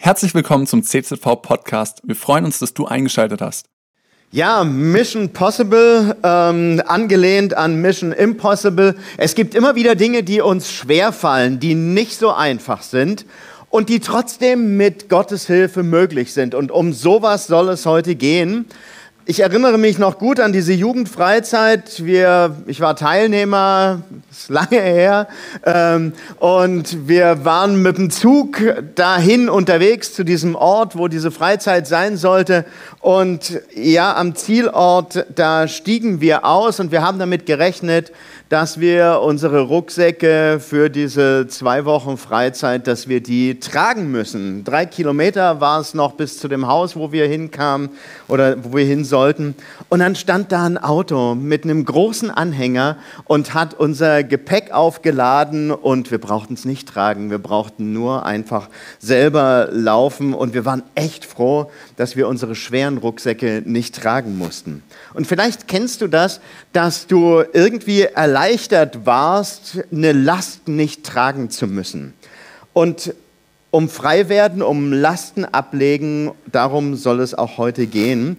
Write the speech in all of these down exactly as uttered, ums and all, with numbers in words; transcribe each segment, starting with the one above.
Herzlich willkommen zum C Z V-Podcast. Wir freuen uns, dass du eingeschaltet hast. Ja, Mission Possible, ähm, angelehnt an Mission Impossible. Es gibt immer wieder Dinge, die uns schwerfallen, die nicht so einfach sind und die trotzdem mit Gottes Hilfe möglich sind. Und um sowas soll es heute gehen. Ich erinnere mich noch gut an diese Jugendfreizeit. Wir, ich war Teilnehmer, ist lange her, ähm, und wir waren mit dem Zug dahin unterwegs zu diesem Ort, wo diese Freizeit sein sollte. Und ja, am Zielort, da stiegen wir aus und wir haben damit gerechnet, dass wir unsere Rucksäcke für diese zwei Wochen Freizeit, dass wir die tragen müssen. Drei Kilometer war es noch bis zu dem Haus, wo wir hinkamen oder wo wir hin sollten. Und dann stand da ein Auto mit einem großen Anhänger und hat unser Gepäck aufgeladen und wir brauchten es nicht tragen. Wir brauchten nur einfach selber laufen und wir waren echt froh, dass wir unsere schweren Rucksäcke nicht tragen mussten. Und vielleicht kennst du das, dass du irgendwie erleichtert warst, eine Last nicht tragen zu müssen. Und um frei werden, um Lasten ablegen, darum soll es auch heute gehen.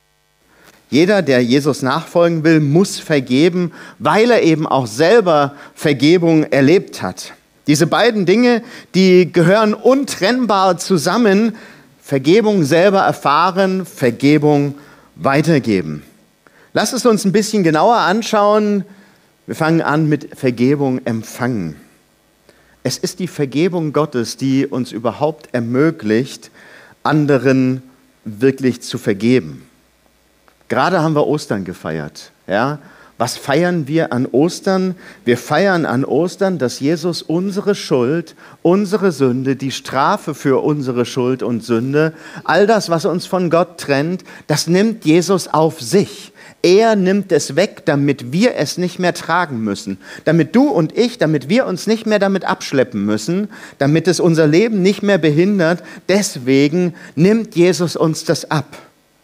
Jeder, der Jesus nachfolgen will, muss vergeben, weil er eben auch selber Vergebung erlebt hat. Diese beiden Dinge, die gehören untrennbar zusammen. Vergebung selber erfahren, Vergebung weitergeben. Lass es uns ein bisschen genauer anschauen. Wir fangen an mit Vergebung empfangen. Es ist die Vergebung Gottes, die uns überhaupt ermöglicht, anderen wirklich zu vergeben. Gerade haben wir Ostern gefeiert. Ja? Was feiern wir an Ostern? Wir feiern an Ostern, dass Jesus unsere Schuld, unsere Sünde, die Strafe für unsere Schuld und Sünde, all das, was uns von Gott trennt, das nimmt Jesus auf sich. Er nimmt es weg, damit wir es nicht mehr tragen müssen. Damit du und ich, damit wir uns nicht mehr damit abschleppen müssen, damit es unser Leben nicht mehr behindert. Deswegen nimmt Jesus uns das ab.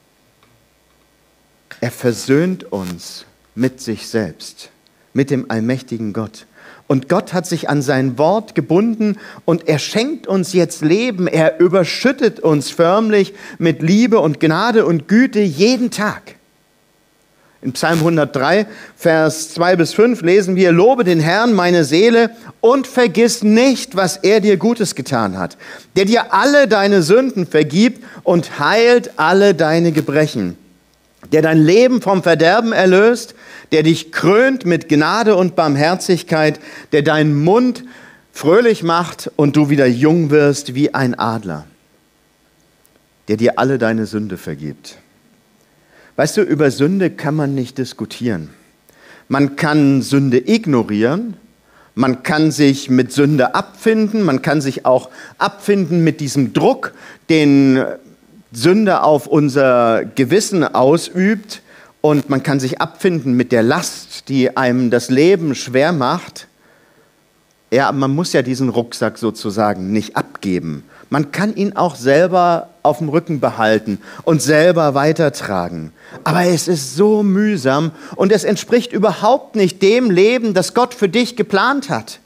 Er versöhnt uns mit sich selbst, mit dem allmächtigen Gott. Und Gott hat sich an sein Wort gebunden und er schenkt uns jetzt Leben. Er überschüttet uns förmlich mit Liebe und Gnade und Güte jeden Tag. In Psalm hundertdrei, Vers zwei bis fünf lesen wir: Lobe den Herrn, meine Seele, und vergiss nicht, was er dir Gutes getan hat, der dir alle deine Sünden vergibt und heilt alle deine Gebrechen, der dein Leben vom Verderben erlöst, der dich krönt mit Gnade und Barmherzigkeit, der deinen Mund fröhlich macht und du wieder jung wirst wie ein Adler, der dir alle deine Sünde vergibt. Weißt du, über Sünde kann man nicht diskutieren. Man kann Sünde ignorieren, man kann sich mit Sünde abfinden, man kann sich auch abfinden mit diesem Druck, den Sünde auf unser Gewissen ausübt, und man kann sich abfinden mit der Last, die einem das Leben schwer macht. Ja, man muss ja diesen Rucksack sozusagen nicht abgeben. Man kann ihn auch selber auf dem Rücken behalten und selber weitertragen. Aber es ist so mühsam und es entspricht überhaupt nicht dem Leben, das Gott für dich geplant hat.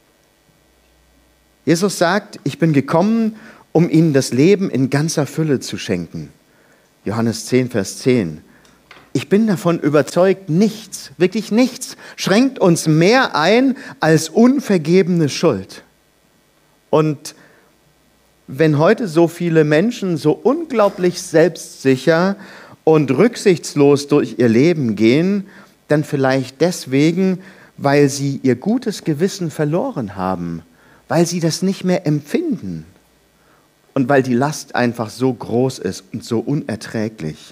Jesus sagt, ich bin gekommen, um ihnen das Leben in ganzer Fülle zu schenken. Johannes zehn, Vers zehn. Ich bin davon überzeugt, nichts, wirklich nichts, schränkt uns mehr ein als unvergebene Schuld. Und wenn heute so viele Menschen so unglaublich selbstsicher und rücksichtslos durch ihr Leben gehen, dann vielleicht deswegen, weil sie ihr gutes Gewissen verloren haben, weil sie das nicht mehr empfinden und weil die Last einfach so groß ist und so unerträglich.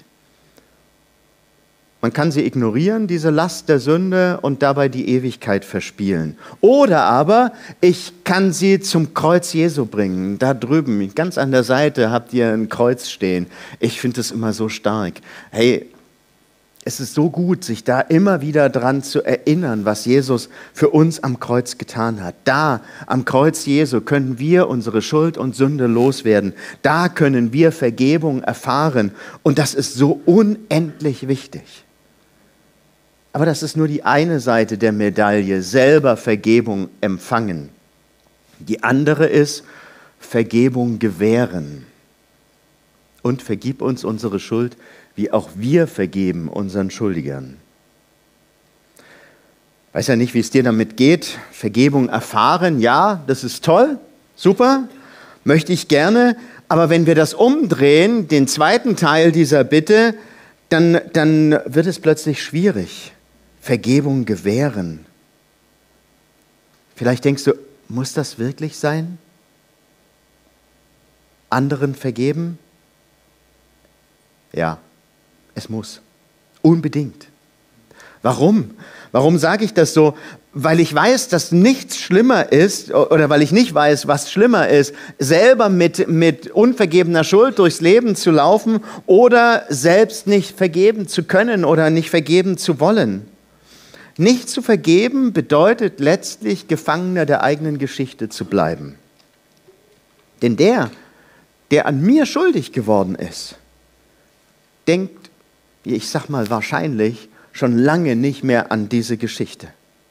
Man kann sie ignorieren, diese Last der Sünde, und dabei die Ewigkeit verspielen. Oder aber ich kann sie zum Kreuz Jesu bringen. Da drüben, ganz an der Seite, habt ihr ein Kreuz stehen. Ich finde das immer so stark. Hey, es ist so gut, sich da immer wieder dran zu erinnern, was Jesus für uns am Kreuz getan hat. Da, am Kreuz Jesu, können wir unsere Schuld und Sünde loswerden. Da können wir Vergebung erfahren. Und das ist so unendlich wichtig. Aber das ist nur die eine Seite der Medaille, selber Vergebung empfangen. Die andere ist, Vergebung gewähren. Und vergib uns unsere Schuld, wie auch wir vergeben unseren Schuldigern. Weiß ja nicht, wie es dir damit geht. Vergebung erfahren, ja, das ist toll, super, möchte ich gerne. Aber wenn wir das umdrehen, den zweiten Teil dieser Bitte, dann, dann wird es plötzlich schwierig. Vergebung gewähren. Vielleicht denkst du, muss das wirklich sein? Anderen vergeben? Ja, es muss. Unbedingt. Warum? Warum sage ich das so? Weil ich weiß, dass nichts schlimmer ist, oder weil ich nicht weiß, was schlimmer ist, selber mit, mit unvergebener Schuld durchs Leben zu laufen oder selbst nicht vergeben zu können oder nicht vergeben zu wollen. Nicht zu vergeben bedeutet letztlich, Gefangener der eigenen Geschichte zu bleiben. Denn der, der an mir schuldig geworden ist, denkt, ich sag mal wahrscheinlich, schon lange nicht mehr an diese Geschichte.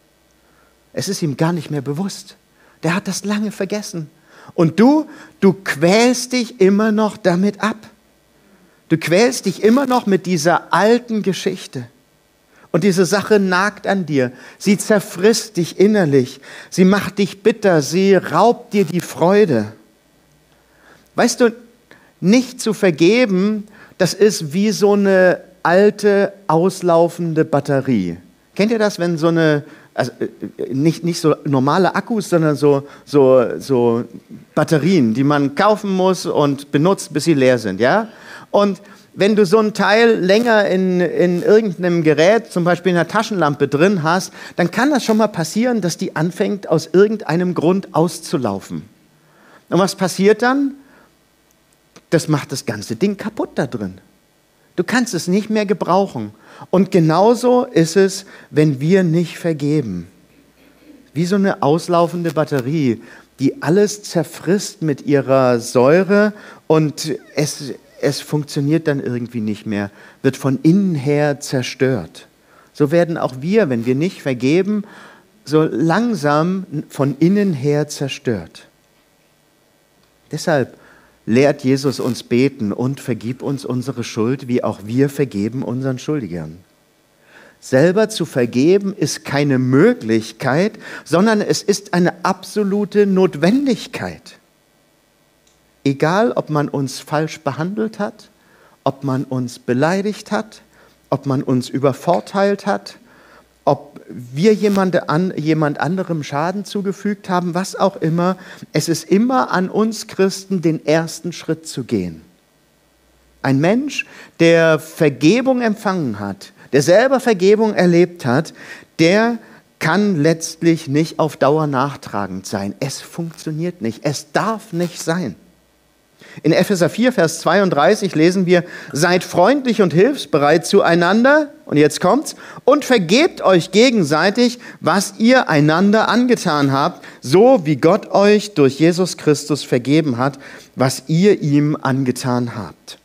Es ist ihm gar nicht mehr bewusst. Der hat das lange vergessen. Und du, du quälst dich immer noch damit ab. Du quälst dich immer noch mit dieser alten Geschichte. Und diese Sache nagt an dir. Sie zerfrisst dich innerlich. Sie macht dich bitter. Sie raubt dir die Freude. Weißt du, nicht zu vergeben, das ist wie so eine alte, auslaufende Batterie. Kennt ihr das, wenn so eine, also nicht, nicht so normale Akkus, sondern so, so, so Batterien, die man kaufen muss und benutzt, bis sie leer sind, ja? Und wenn du so ein Teil länger in, in irgendeinem Gerät, zum Beispiel in einer Taschenlampe drin hast, dann kann das schon mal passieren, dass die anfängt, aus irgendeinem Grund auszulaufen. Und was passiert dann? Das macht das ganze Ding kaputt da drin. Du kannst es nicht mehr gebrauchen. Und genauso ist es, wenn wir nicht vergeben. Wie so eine auslaufende Batterie, die alles zerfrisst mit ihrer Säure und es, es funktioniert dann irgendwie nicht mehr, wird von innen her zerstört. So werden auch wir, wenn wir nicht vergeben, so langsam von innen her zerstört. Deshalb lehrt Jesus uns beten und vergib uns unsere Schuld, wie auch wir vergeben unseren Schuldigern. Selber zu vergeben ist keine Möglichkeit, sondern es ist eine absolute Notwendigkeit. Egal, ob man uns falsch behandelt hat, ob man uns beleidigt hat, ob man uns übervorteilt hat, ob wir jemand, an, jemand anderem Schaden zugefügt haben, was auch immer. Es ist immer an uns Christen, den ersten Schritt zu gehen. Ein Mensch, der Vergebung empfangen hat, der selber Vergebung erlebt hat, der kann letztlich nicht auf Dauer nachtragend sein. Es funktioniert nicht. Es darf nicht sein. In Epheser vier, Vers zweiunddreißig lesen wir, seid freundlich und hilfsbereit zueinander, und jetzt kommt's, und vergebt euch gegenseitig, was ihr einander angetan habt, so wie Gott euch durch Jesus Christus vergeben hat, was ihr ihm angetan habt.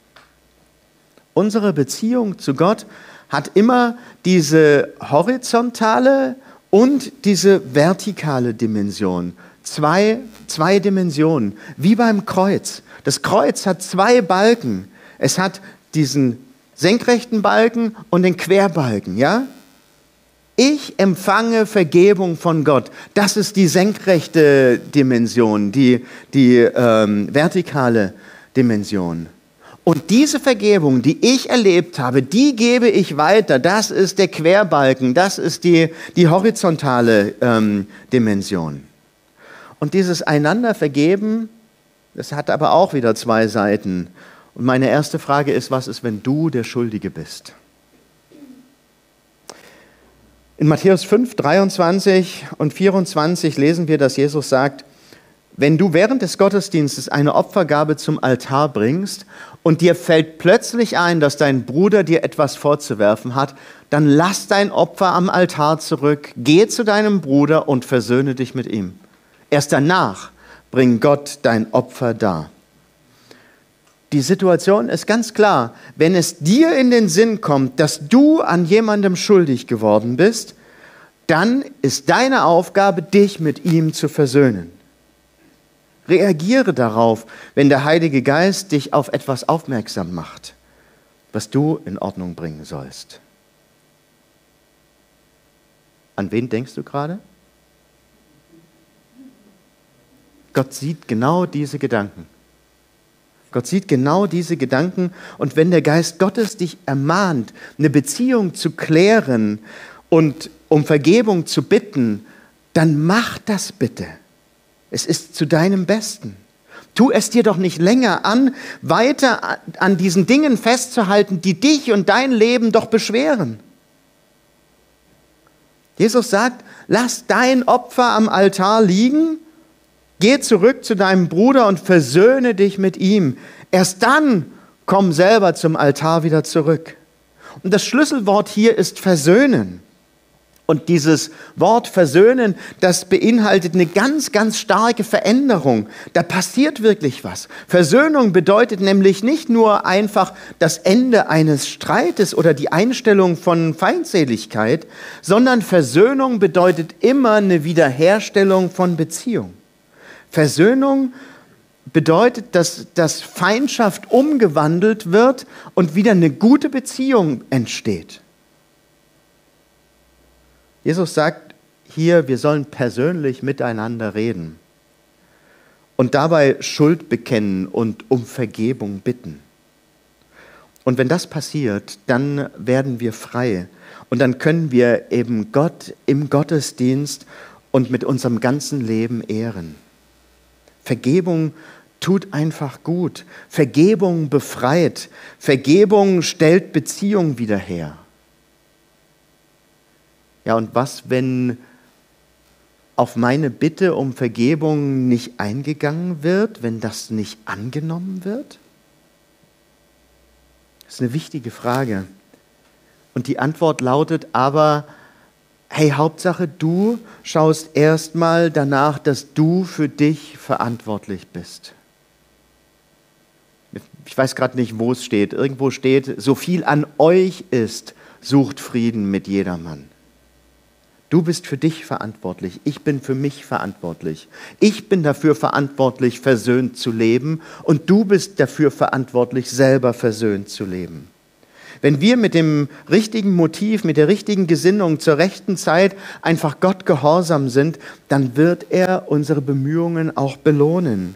Unsere Beziehung zu Gott hat immer diese horizontale und diese vertikale Dimension. Zwei, zwei Dimensionen, wie beim Kreuz. Das Kreuz hat zwei Balken. Es hat diesen senkrechten Balken und den Querbalken, ja? Ich empfange Vergebung von Gott. Das ist die senkrechte Dimension, die, die ähm, vertikale Dimension. Und diese Vergebung, die ich erlebt habe, die gebe ich weiter. Das ist der Querbalken, das ist die, die horizontale ähm, Dimension. Und dieses einander vergeben, das hat aber auch wieder zwei Seiten. Und meine erste Frage ist, was ist, wenn du der Schuldige bist? In Matthäus fünf, dreiundzwanzig und vierundzwanzig lesen wir, dass Jesus sagt, wenn du während des Gottesdienstes eine Opfergabe zum Altar bringst und dir fällt plötzlich ein, dass dein Bruder dir etwas vorzuwerfen hat, dann lass dein Opfer am Altar zurück, geh zu deinem Bruder und versöhne dich mit ihm. Erst danach bring Gott dein Opfer dar. Die Situation ist ganz klar. Wenn es dir in den Sinn kommt, dass du an jemandem schuldig geworden bist, dann ist deine Aufgabe, dich mit ihm zu versöhnen. Reagiere darauf, wenn der Heilige Geist dich auf etwas aufmerksam macht, was du in Ordnung bringen sollst. An wen denkst du gerade? Gott sieht genau diese Gedanken. Gott sieht genau diese Gedanken und wenn der Geist Gottes dich ermahnt, eine Beziehung zu klären und um Vergebung zu bitten, dann mach das bitte. Es ist zu deinem Besten. Tu es dir doch nicht länger an, weiter an diesen Dingen festzuhalten, die dich und dein Leben doch beschweren. Jesus sagt, lass dein Opfer am Altar liegen, geh zurück zu deinem Bruder und versöhne dich mit ihm. Erst dann komm selber zum Altar wieder zurück. Und das Schlüsselwort hier ist versöhnen. Und dieses Wort versöhnen, das beinhaltet eine ganz, ganz starke Veränderung. Da passiert wirklich was. Versöhnung bedeutet nämlich nicht nur einfach das Ende eines Streites oder die Einstellung von Feindseligkeit, sondern Versöhnung bedeutet immer eine Wiederherstellung von Beziehung. Versöhnung bedeutet, dass, dass Feindschaft umgewandelt wird und wieder eine gute Beziehung entsteht. Jesus sagt hier, wir sollen persönlich miteinander reden und dabei Schuld bekennen und um Vergebung bitten. Und wenn das passiert, dann werden wir frei und dann können wir eben Gott im Gottesdienst und mit unserem ganzen Leben ehren. Vergebung tut einfach gut. Vergebung befreit. Vergebung stellt Beziehung wieder her. Ja, und was, wenn auf meine Bitte um Vergebung nicht eingegangen wird, wenn das nicht angenommen wird? Das ist eine wichtige Frage. Und die Antwort lautet aber, hey, Hauptsache du schaust erstmal danach, dass du für dich verantwortlich bist. Ich weiß gerade nicht, wo es steht. Irgendwo steht, so viel an euch ist, sucht Frieden mit jedermann. Du bist für dich verantwortlich, ich bin für mich verantwortlich. Ich bin dafür verantwortlich, versöhnt zu leben und du bist dafür verantwortlich, selber versöhnt zu leben. Wenn wir mit dem richtigen Motiv, mit der richtigen Gesinnung zur rechten Zeit einfach Gott gehorsam sind, dann wird er unsere Bemühungen auch belohnen.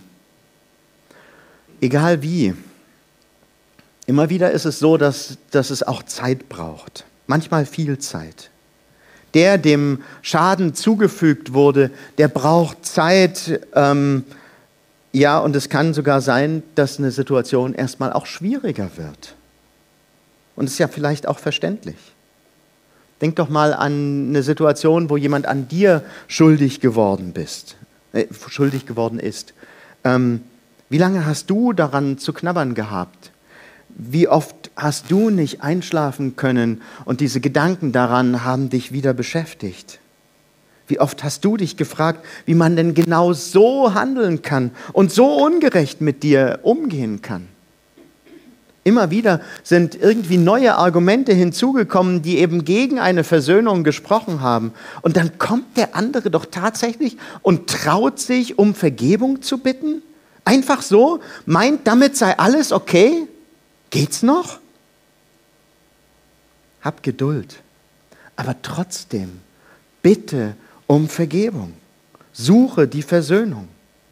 Egal wie. Immer wieder ist es so, dass, dass es auch Zeit braucht. Manchmal viel Zeit. Der, dem Schaden zugefügt wurde, der braucht Zeit. Ähm, ja, und es kann sogar sein, dass eine Situation erstmal auch schwieriger wird. Und es ist ja vielleicht auch verständlich. Denk doch mal an eine Situation, wo jemand an dir schuldig geworden bist, äh, schuldig geworden ist. Ähm, wie lange hast du daran zu knabbern gehabt? Wie oft hast du nicht einschlafen können und diese Gedanken daran haben dich wieder beschäftigt? Wie oft hast du dich gefragt, wie man denn genau so handeln kann und so ungerecht mit dir umgehen kann? Immer wieder sind irgendwie neue Argumente hinzugekommen, die eben gegen eine Versöhnung gesprochen haben. Und dann kommt der andere doch tatsächlich und traut sich, um Vergebung zu bitten? Einfach so? Meint, damit sei alles okay? Geht's noch? Hab Geduld. Aber trotzdem, bitte um Vergebung. Suche die Versöhnung.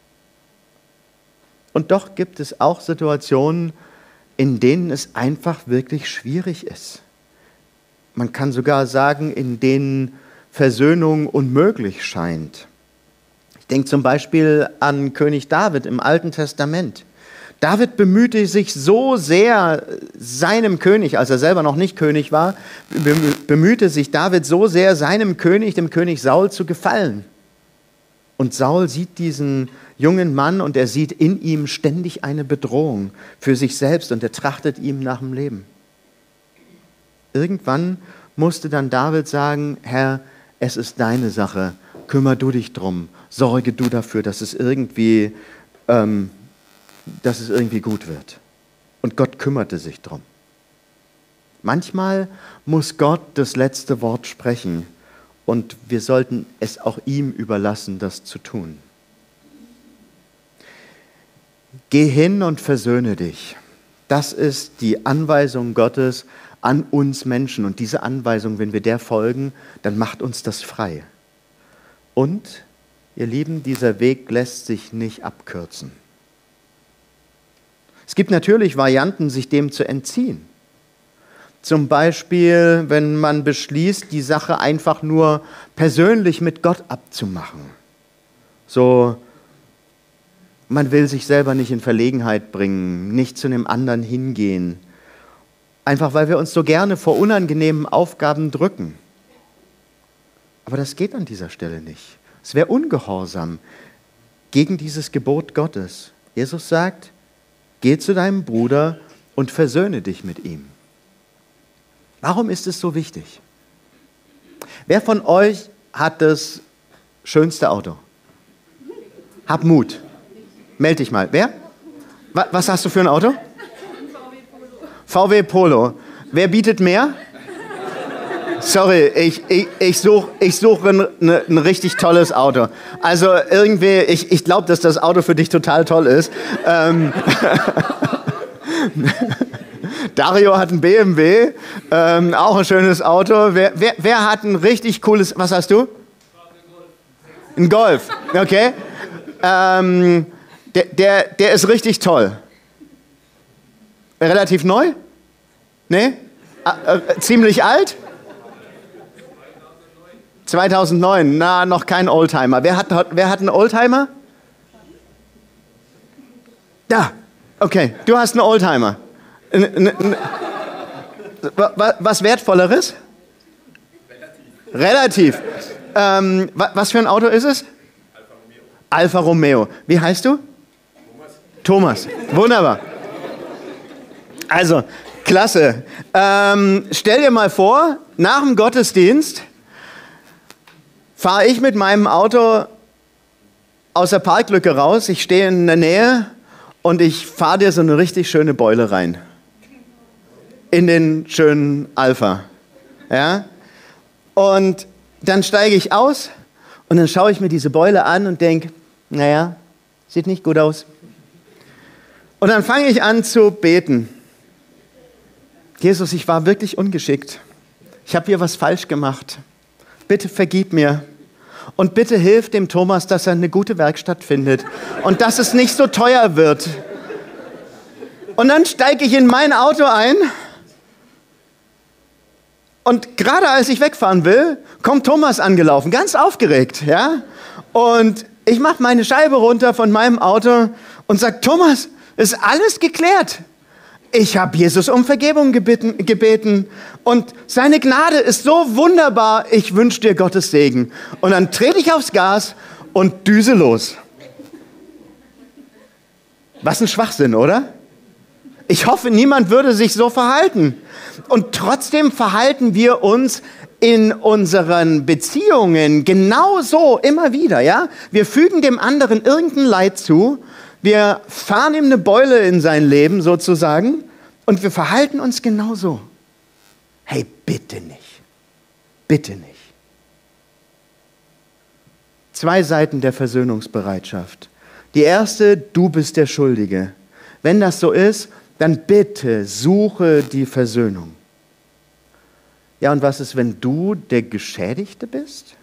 Und doch gibt es auch Situationen, in denen es einfach wirklich schwierig ist. Man kann sogar sagen, in denen Versöhnung unmöglich scheint. Ich denke zum Beispiel an König David im Alten Testament. David bemühte sich so sehr seinem König, als er selber noch nicht König war, bemühte sich David so sehr seinem König, dem König Saul, zu gefallen. Und Saul sieht diesen jungen Mann und er sieht in ihm ständig eine Bedrohung für sich selbst und er trachtet ihm nach dem Leben. Irgendwann musste dann David sagen, Herr, es ist deine Sache, kümmere du dich drum, sorge du dafür, dass es irgendwie, ähm, dass es irgendwie gut wird. Und Gott kümmerte sich drum. Manchmal muss Gott das letzte Wort sprechen. Und wir sollten es auch ihm überlassen, das zu tun. Geh hin und versöhne dich. Das ist die Anweisung Gottes an uns Menschen. Und diese Anweisung, wenn wir der folgen, dann macht uns das frei. Und, ihr Lieben, dieser Weg lässt sich nicht abkürzen. Es gibt natürlich Varianten, sich dem zu entziehen. Zum Beispiel, wenn man beschließt, die Sache einfach nur persönlich mit Gott abzumachen. So, man will sich selber nicht in Verlegenheit bringen, nicht zu einem anderen hingehen. Einfach weil wir uns so gerne vor unangenehmen Aufgaben drücken. Aber das geht an dieser Stelle nicht. Es wäre ungehorsam gegen dieses Gebot Gottes. Jesus sagt, geh zu deinem Bruder und versöhne dich mit ihm. Warum ist es so wichtig? Wer von euch hat das schönste Auto? Hab Mut. Meld dich mal. Wer? Was hast du für ein Auto? V W Polo. Wer bietet mehr? Sorry, ich, ich, ich suche ich such ein, ein richtig tolles Auto. Also irgendwie, ich, ich glaube, dass das Auto für dich total toll ist. Ähm, Dario hat ein B M W, ähm, auch ein schönes Auto. Wer, wer, wer hat ein richtig cooles, was hast du? Ein Golf, okay. Ähm, der, der, der ist richtig toll. Relativ neu? Nee? Äh, äh, ziemlich alt? zweitausendneun, na, noch kein Oldtimer. Wer hat, wer hat einen Oldtimer? Da, okay, du hast einen Oldtimer. N, n, n, was Wertvolleres? Relativ. Relativ. Ähm, was für ein Auto ist es? Alfa Romeo. Alfa Romeo. Wie heißt du? Thomas. Thomas. Wunderbar. Also, klasse. Ähm, stell dir mal vor, nach dem Gottesdienst fahre ich mit meinem Auto aus der Parklücke raus. Ich stehe in der Nähe und ich fahre dir so eine richtig schöne Beule rein. In den schönen Alpha. Ja? Und dann steige ich aus und dann schaue ich mir diese Beule an und denke, naja, sieht nicht gut aus. Und dann fange ich an zu beten. Jesus, ich war wirklich ungeschickt. Ich habe hier was falsch gemacht. Bitte vergib mir. Und bitte hilf dem Thomas, dass er eine gute Werkstatt findet. Und dass es nicht so teuer wird. Und dann steige ich in mein Auto ein. Und gerade als ich wegfahren will, kommt Thomas angelaufen, ganz aufgeregt. Ja? Und ich mache meine Scheibe runter von meinem Auto und sage, Thomas, ist alles geklärt. Ich habe Jesus um Vergebung gebeten, gebeten und seine Gnade ist so wunderbar, ich wünsche dir Gottes Segen. Und dann trete ich aufs Gas und düse los. Was ein Schwachsinn, oder? Ich hoffe, niemand würde sich so verhalten. Und trotzdem verhalten wir uns in unseren Beziehungen genauso immer wieder. Ja? Wir fügen dem anderen irgendein Leid zu. Wir fahren ihm eine Beule in sein Leben sozusagen und wir verhalten uns genauso. Hey, bitte nicht. Bitte nicht. Zwei Seiten der Versöhnungsbereitschaft. Die erste, du bist der Schuldige. Wenn das so ist, dann bitte suche die Versöhnung. Ja, und was ist, wenn du der Geschädigte bist?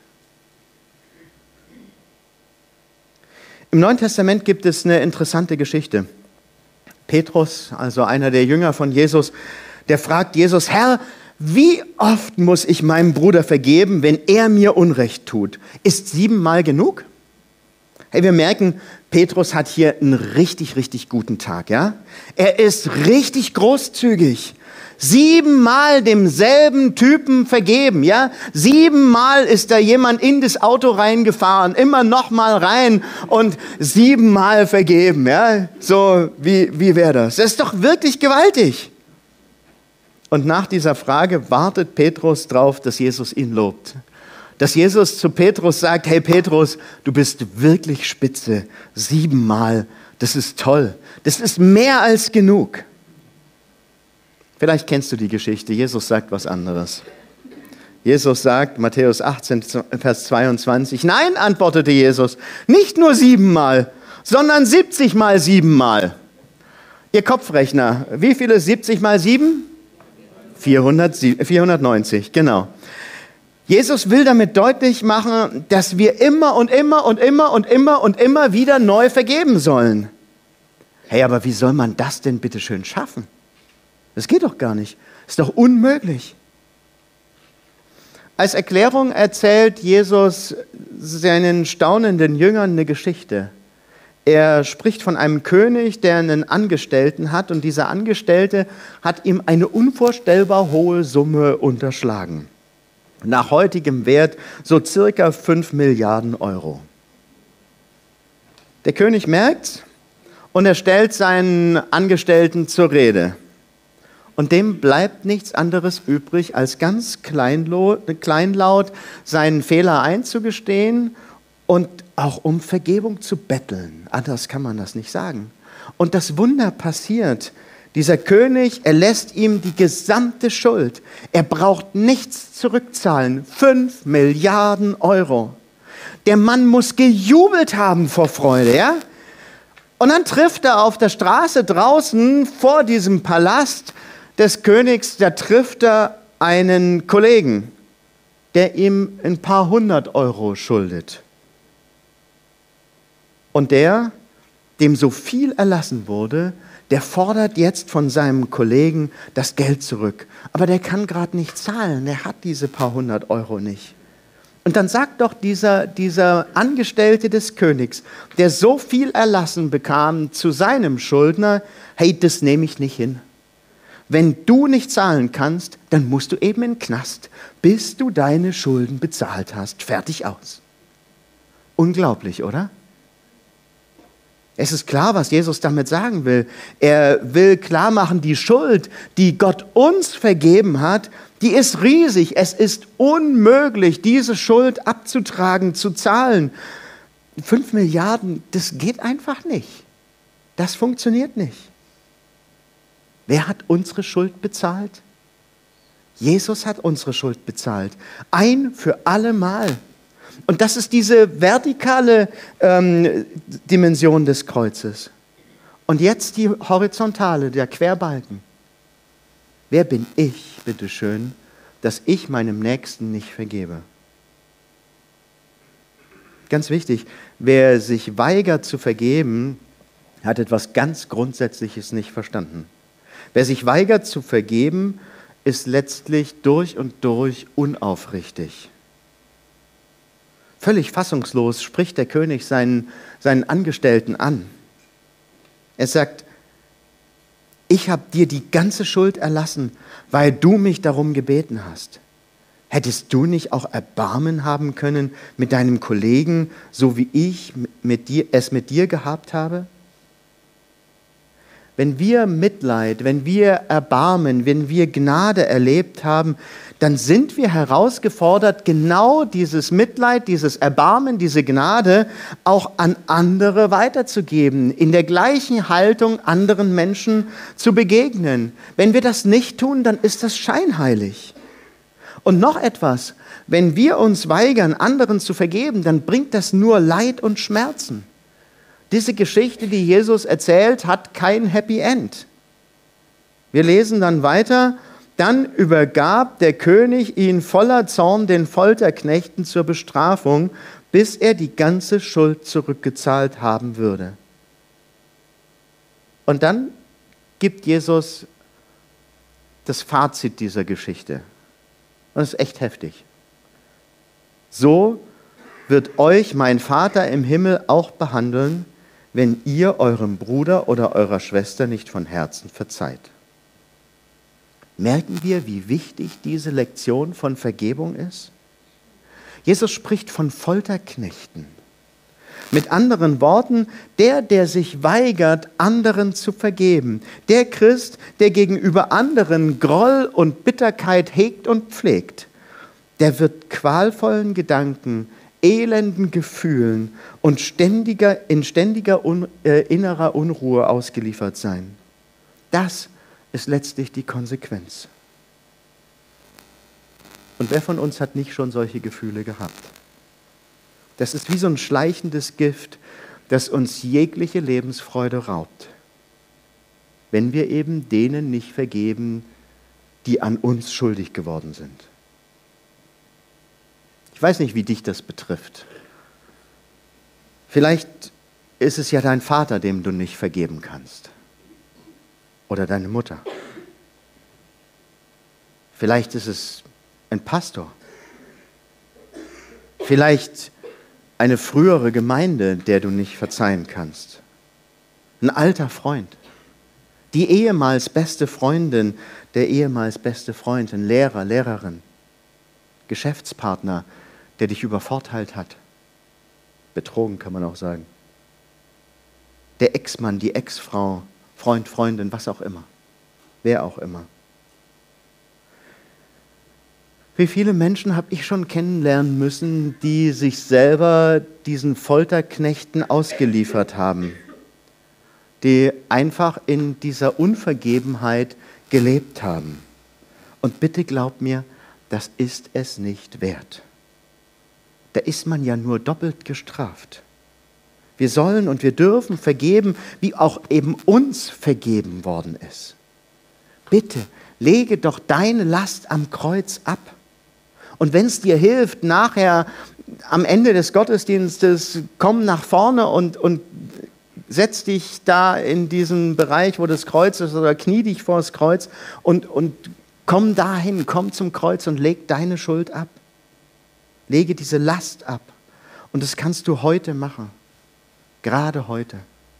Im Neuen Testament gibt es eine interessante Geschichte. Petrus, also einer der Jünger von Jesus, der fragt Jesus, Herr, wie oft muss ich meinem Bruder vergeben, wenn er mir Unrecht tut? Ist siebenmal genug? Hey, wir merken, Petrus hat hier einen richtig, richtig guten Tag. Ja? Er ist richtig großzügig. Siebenmal demselben Typen vergeben, ja? Siebenmal ist da jemand in das Auto reingefahren, immer noch mal rein und siebenmal vergeben, ja? So, wie, wie wäre das? Das ist doch wirklich gewaltig. Und nach dieser Frage wartet Petrus drauf, dass Jesus ihn lobt. Dass Jesus zu Petrus sagt, hey Petrus, du bist wirklich spitze, siebenmal, das ist toll. Das ist mehr als genug. Vielleicht kennst du die Geschichte. Jesus sagt was anderes. Jesus sagt, Matthäus achtzehn, Vers zweiundzwanzig, nein, antwortete Jesus, nicht nur siebenmal, sondern siebzig mal sieben Mal. Ihr Kopfrechner, wie viel ist siebzig mal sieben? vierhundertneunzig, genau. Jesus will damit deutlich machen, dass wir immer und immer und immer und immer und immer wieder neu vergeben sollen. Hey, aber wie soll man das denn bitte schön schaffen? Das geht doch gar nicht. Das ist doch unmöglich. Als Erklärung erzählt Jesus seinen staunenden Jüngern eine Geschichte. Er spricht von einem König, der einen Angestellten hat, und dieser Angestellte hat ihm eine unvorstellbar hohe Summe unterschlagen. Nach heutigem Wert so circa fünf Milliarden Euro. Der König merkt und er stellt seinen Angestellten zur Rede. Und dem bleibt nichts anderes übrig, als ganz kleinlaut, kleinlaut seinen Fehler einzugestehen und auch um Vergebung zu betteln. Anders kann man das nicht sagen. Und das Wunder passiert. Dieser König erlässt ihm die gesamte Schuld. Er braucht nichts zurückzahlen. Fünf Milliarden Euro. Der Mann muss gejubelt haben vor Freude, ja? Und dann trifft er auf der Straße draußen vor diesem Palast des Königs, da trifft er einen Kollegen, der ihm ein paar hundert Euro schuldet. Und der, dem so viel erlassen wurde, der fordert jetzt von seinem Kollegen das Geld zurück. Aber der kann gerade nicht zahlen, der hat diese paar hundert Euro nicht. Und dann sagt doch dieser, dieser Angestellte des Königs, der so viel erlassen bekam zu seinem Schuldner, hey, das nehme ich nicht hin. Wenn du nicht zahlen kannst, dann musst du eben in den Knast, bis du deine Schulden bezahlt hast. Fertig aus. Unglaublich, oder? Es ist klar, was Jesus damit sagen will. Er will klar machen, die Schuld, die Gott uns vergeben hat, die ist riesig. Es ist unmöglich, diese Schuld abzutragen, zu zahlen. Fünf Milliarden, das geht einfach nicht. Das funktioniert nicht. Wer hat unsere Schuld bezahlt? Jesus hat unsere Schuld bezahlt. Ein für alle Mal. Und das ist diese vertikale ähm, Dimension des Kreuzes. Und jetzt die horizontale, der Querbalken. Wer bin ich, bitteschön, dass ich meinem Nächsten nicht vergebe? Ganz wichtig, wer sich weigert zu vergeben, hat etwas ganz Grundsätzliches nicht verstanden. Wer sich weigert zu vergeben, ist letztlich durch und durch unaufrichtig. Völlig fassungslos spricht der König seinen, seinen Angestellten an. Er sagt, ich habe dir die ganze Schuld erlassen, weil du mich darum gebeten hast. Hättest du nicht auch Erbarmen haben können mit deinem Kollegen, so wie ich mit dir, es mit dir gehabt habe? Wenn wir Mitleid, wenn wir Erbarmen, wenn wir Gnade erlebt haben, dann sind wir herausgefordert, genau dieses Mitleid, dieses Erbarmen, diese Gnade auch an andere weiterzugeben, in der gleichen Haltung anderen Menschen zu begegnen. Wenn wir das nicht tun, dann ist das scheinheilig. Und noch etwas, wenn wir uns weigern, anderen zu vergeben, dann bringt das nur Leid und Schmerzen. Diese Geschichte, die Jesus erzählt, hat kein Happy End. Wir lesen dann weiter, dann übergab der König ihn voller Zorn den Folterknechten zur Bestrafung, bis er die ganze Schuld zurückgezahlt haben würde. Und dann gibt Jesus das Fazit dieser Geschichte. Und das ist echt heftig. So wird euch mein Vater im Himmel auch behandeln, wenn ihr eurem Bruder oder eurer Schwester nicht von Herzen verzeiht. Merken wir, wie wichtig diese Lektion von Vergebung ist? Jesus spricht von Folterknechten. Mit anderen Worten, der, der sich weigert, anderen zu vergeben, der Christ, der gegenüber anderen Groll und Bitterkeit hegt und pflegt, der wird qualvollen Gedanken, elenden Gefühlen und ständiger, in ständiger un, äh, innerer Unruhe ausgeliefert sein. Das ist letztlich die Konsequenz. Und wer von uns hat nicht schon solche Gefühle gehabt? Das ist wie so ein schleichendes Gift, das uns jegliche Lebensfreude raubt, wenn wir eben denen nicht vergeben, die an uns schuldig geworden sind. Ich weiß nicht, wie dich das betrifft. Vielleicht ist es ja dein Vater, dem du nicht vergeben kannst. Oder deine Mutter. Vielleicht ist es ein Pastor. Vielleicht eine frühere Gemeinde, der du nicht verzeihen kannst. Ein alter Freund. Die ehemals beste Freundin, der ehemals beste Freund, ein Lehrer, Lehrerin. Geschäftspartner, der dich übervorteilt hat. Betrogen kann man auch sagen. Der Ex-Mann, die Ex-Frau, Freund, Freundin, was auch immer. Wer auch immer. Wie viele Menschen habe ich schon kennenlernen müssen, die sich selber diesen Folterknechten ausgeliefert haben, die einfach in dieser Unvergebenheit gelebt haben. Und bitte glaub mir, das ist es nicht wert. Da ist man ja nur doppelt gestraft. Wir sollen und wir dürfen vergeben, wie auch eben uns vergeben worden ist. Bitte, lege doch deine Last am Kreuz ab. Und wenn es dir hilft, nachher am Ende des Gottesdienstes, komm nach vorne und, und setz dich da in diesen Bereich, wo das Kreuz ist, oder knie dich vor das Kreuz und, und komm dahin, komm zum Kreuz und leg deine Schuld ab. Lege diese Last ab. Und das kannst du heute machen. Gerade heute.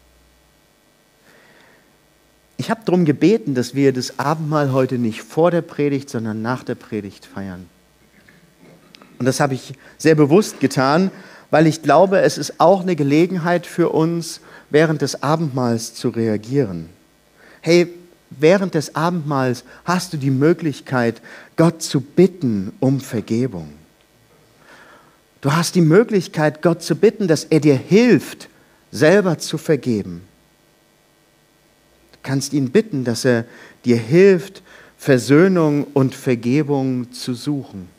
Ich habe darum gebeten, dass wir das Abendmahl heute nicht vor der Predigt, sondern nach der Predigt feiern. Und das habe ich sehr bewusst getan, weil ich glaube, es ist auch eine Gelegenheit für uns, während des Abendmahls zu reagieren. Hey, während des Abendmahls hast du die Möglichkeit, Gott zu bitten um Vergebung. Du hast die Möglichkeit, Gott zu bitten, dass er dir hilft, selber zu vergeben. Du kannst ihn bitten, dass er dir hilft, Versöhnung und Vergebung zu suchen.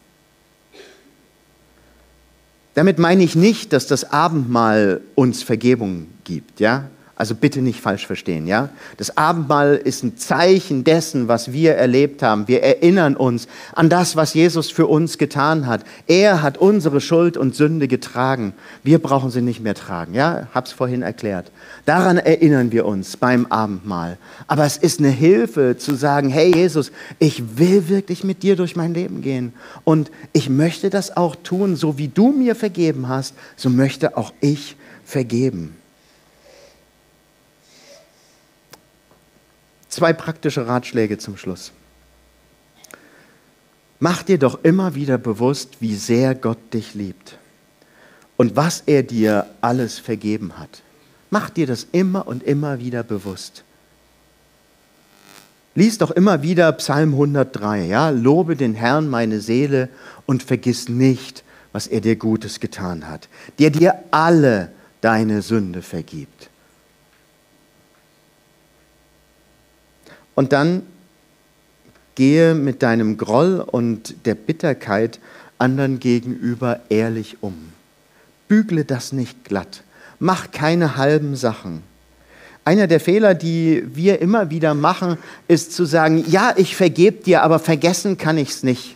Damit meine ich nicht, dass das Abendmahl uns Vergebung gibt, ja? Also bitte nicht falsch verstehen, ja? Das Abendmahl ist ein Zeichen dessen, was wir erlebt haben. Wir erinnern uns an das, was Jesus für uns getan hat. Er hat unsere Schuld und Sünde getragen. Wir brauchen sie nicht mehr tragen, ja? Hab's vorhin erklärt. Daran erinnern wir uns beim Abendmahl. Aber es ist eine Hilfe zu sagen, hey Jesus, ich will wirklich mit dir durch mein Leben gehen. Und ich möchte das auch tun, so wie du mir vergeben hast, so möchte auch ich vergeben. Zwei praktische Ratschläge zum Schluss. Mach dir doch immer wieder bewusst, wie sehr Gott dich liebt und was er dir alles vergeben hat. Mach dir das immer und immer wieder bewusst. Lies doch immer wieder Psalm hundertdrei, ja? Lobe den Herrn, meine Seele, und vergiss nicht, was er dir Gutes getan hat, der dir alle deine Sünde vergibt. Und dann gehe mit deinem Groll und der Bitterkeit anderen gegenüber ehrlich um. Bügle das nicht glatt. Mach keine halben Sachen. Einer der Fehler, die wir immer wieder machen, ist zu sagen, ja, ich vergebe dir, aber vergessen kann ich es nicht.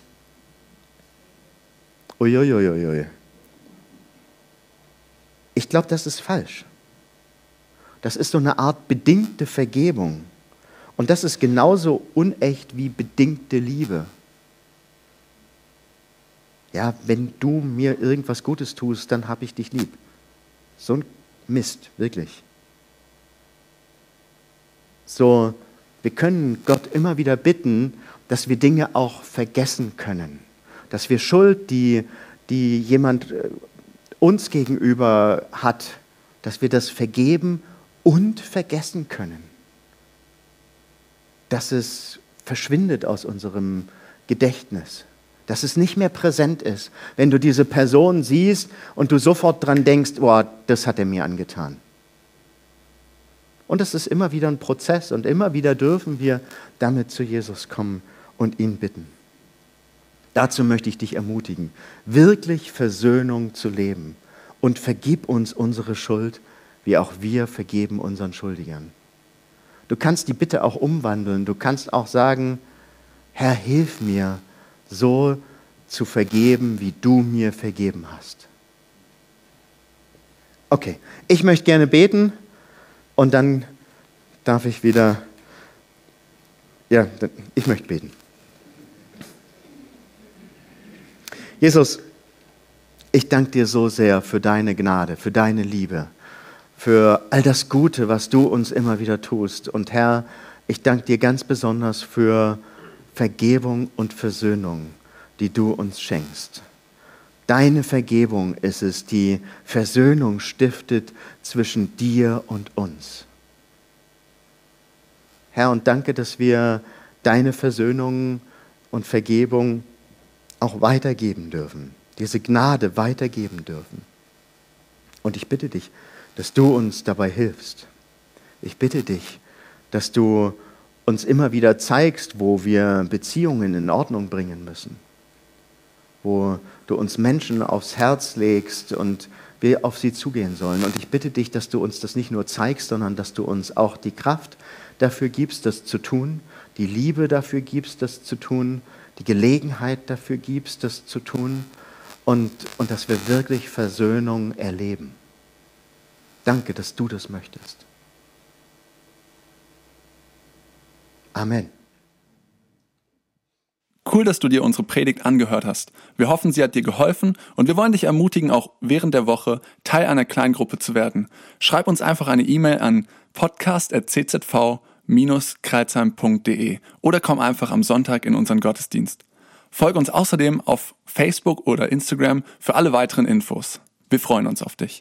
Uiuiuiui. Ich glaube, das ist falsch. Das ist so eine Art bedingte Vergebung. Und das ist genauso unecht wie bedingte Liebe. Ja, wenn du mir irgendwas Gutes tust, dann habe ich dich lieb. So ein Mist, wirklich. So, wir können Gott immer wieder bitten, dass wir Dinge auch vergessen können. Dass wir Schuld, die, die jemand uns gegenüber hat, dass wir das vergeben und vergessen können. Dass es verschwindet aus unserem Gedächtnis, dass es nicht mehr präsent ist, wenn du diese Person siehst und du sofort dran denkst, boah, das hat er mir angetan. Und es ist immer wieder ein Prozess und immer wieder dürfen wir damit zu Jesus kommen und ihn bitten. Dazu möchte ich dich ermutigen, wirklich Versöhnung zu leben und vergib uns unsere Schuld, wie auch wir vergeben unseren Schuldigern. Du kannst die Bitte auch umwandeln. Du kannst auch sagen, Herr, hilf mir, so zu vergeben, wie du mir vergeben hast. Okay, ich möchte gerne beten und dann darf ich wieder, ja, ich möchte beten. Jesus, ich danke dir so sehr für deine Gnade, für deine Liebe, für all das Gute, was du uns immer wieder tust. Und Herr, ich danke dir ganz besonders für Vergebung und Versöhnung, die du uns schenkst. Deine Vergebung ist es, die Versöhnung stiftet zwischen dir und uns. Herr, und danke, dass wir deine Versöhnung und Vergebung auch weitergeben dürfen, diese Gnade weitergeben dürfen. Und ich bitte dich, dass du uns dabei hilfst. Ich bitte dich, dass du uns immer wieder zeigst, wo wir Beziehungen in Ordnung bringen müssen, wo du uns Menschen aufs Herz legst und wir auf sie zugehen sollen. Und ich bitte dich, dass du uns das nicht nur zeigst, sondern dass du uns auch die Kraft dafür gibst, das zu tun, die Liebe dafür gibst, das zu tun, die Gelegenheit dafür gibst, das zu tun und, und dass wir wirklich Versöhnung erleben. Danke, dass du das möchtest. Amen. Cool, dass du dir unsere Predigt angehört hast. Wir hoffen, sie hat dir geholfen und wir wollen dich ermutigen, auch während der Woche Teil einer Kleingruppe zu werden. Schreib uns einfach eine E-Mail an podcast at c z v dash kreilsheim punkt d e oder komm einfach am Sonntag in unseren Gottesdienst. Folge uns außerdem auf Facebook oder Instagram für alle weiteren Infos. Wir freuen uns auf dich.